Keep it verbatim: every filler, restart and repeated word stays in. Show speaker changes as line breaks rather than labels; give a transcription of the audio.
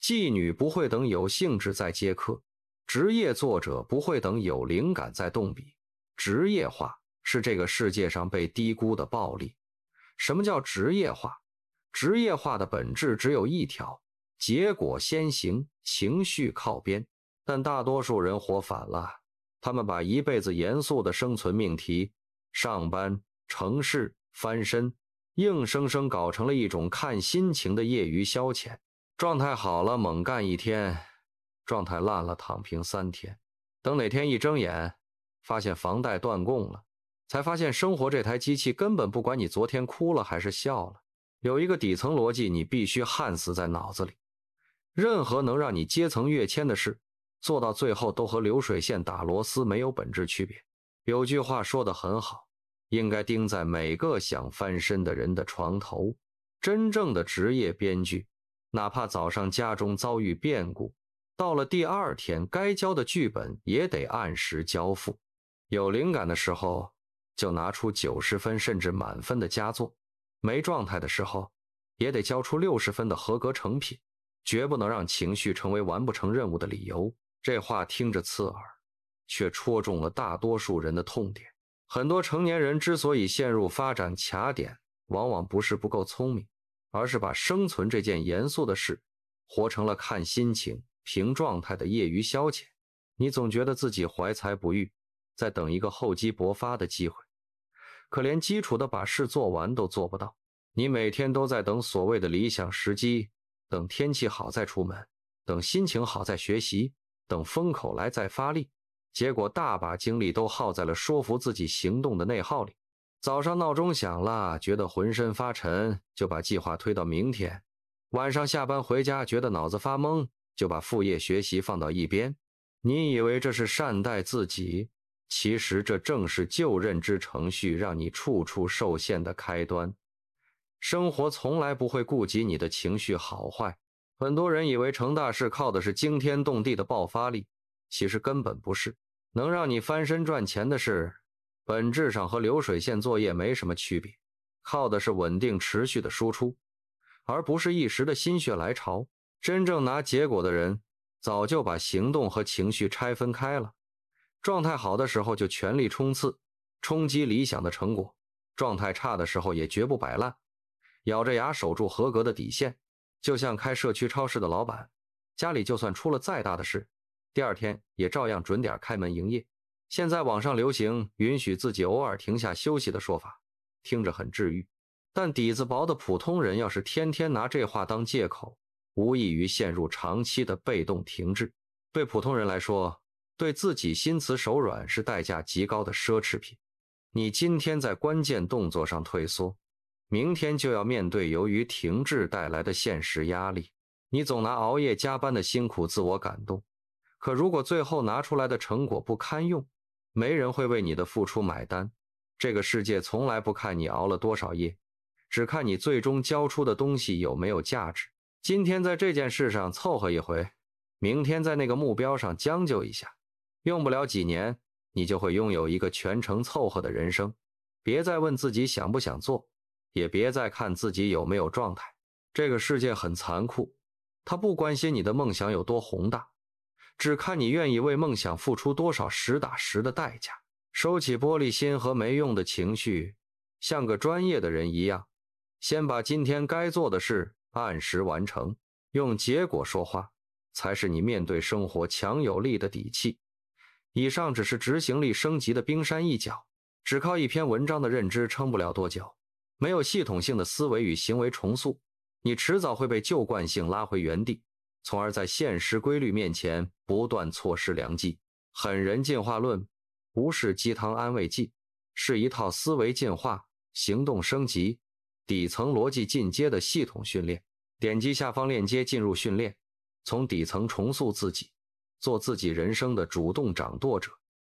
妓女不会等有兴致再接客，职业作者不会等有灵感再动笔。职业化是这个世界上被低估的暴利。什么叫职业化？职业化的本质只有一条，结果先行，情绪靠边。但大多数人活反了，他们把一辈子严肃的生存命题，上班、成事、翻身，硬生生搞成了一种看心情的业余消遣。状态好了猛干一天，状态烂了躺平三天，等哪天一睁眼发现房贷断供了，才发现生活这台机器根本不管你昨天哭了还是笑了。有一个底层逻辑你必须焊死在脑子里，任何能让你阶层跃迁的事，做到最后都和流水线打螺丝没有本质区别。有句话说得很好，应该钉在每个想翻身的人的床头。真正的职业编剧，哪怕早上家中遭遇变故，到了第二天该交的剧本也得按时交付。有灵感的时候就拿出九十分甚至满分的佳作，没状态的时候也得交出六十分的合格成品，绝不能让情绪成为完不成任务的理由。这话听着刺耳，却戳中了大多数人的痛点。很多成年人之所以陷入发展卡点，往往不是不够聪明，而是把生存这件严肃的事活成了看心情、凭状态的业余消遣。你总觉得自己怀才不遇，在等一个厚积薄发的机会，可连基础的把事做完都做不到。你每天都在等所谓的理想时机，等天气好再出门，等心情好再学习，等风口来再发力，结果大把精力都耗在了说服自己行动的内耗里。早上闹钟响了，觉得浑身发沉，就把计划推到明天。晚上下班回家，觉得脑子发懵，就把副业学习放到一边。你以为这是善待自己，其实这正是旧认知程序让你处处受限的开端。生活从来不会顾及你的情绪好坏。很多人以为成大事靠的是惊天动地的爆发力，其实根本不是。能让你翻身赚钱的事，本质上和流水线作业没什么区别，靠的是稳定持续的输出，而不是一时的心血来潮。真正拿结果的人，早就把行动和情绪拆分开了。状态好的时候就全力冲刺，冲击理想的成果；状态差的时候也绝不摆烂，咬着牙守住合格的底线。就像开社区超市的老板，家里就算出了再大的事，第二天也照样准点开门营业。现在网上流行允许自己偶尔停下休息的说法，听着很治愈，但底子薄的普通人要是天天拿这话当借口，无异于陷入长期的被动停滞。对普通人来说，对自己心慈手软是代价极高的奢侈品。你今天在关键动作上退缩，明天就要面对由于停滞带来的现实压力。你总拿熬夜加班的辛苦自我感动，可如果最后拿出来的成果不堪用，没人会为你的付出买单。这个世界从来不看你熬了多少夜，只看你最终交出的东西有没有价值。今天在这件事上凑合一回，明天在那个目标上将就一下，用不了几年，你就会拥有一个全程凑合的人生。别再问自己想不想做，也别再看自己有没有状态。这个世界很残酷，它不关心你的梦想有多宏大，只看你愿意为梦想付出多少实打实的代价。收起玻璃心和没用的情绪，像个专业的人一样，先把今天该做的事按时完成，用结果说话，才是你面对生活强有力的底气。以上只是执行力升级的冰山一角，只靠一篇文章的认知撑不了多久。没有系统性的思维与行为重塑，你迟早会被旧惯性拉回原地，从而在现实规律面前不断错失良机。狠人进化论不是鸡汤安慰剂，是一套思维进化、行动升级、底层逻辑进阶的系统训练。点击下方链接进入训练，从底层重塑自己，做自己人生的主动掌舵者。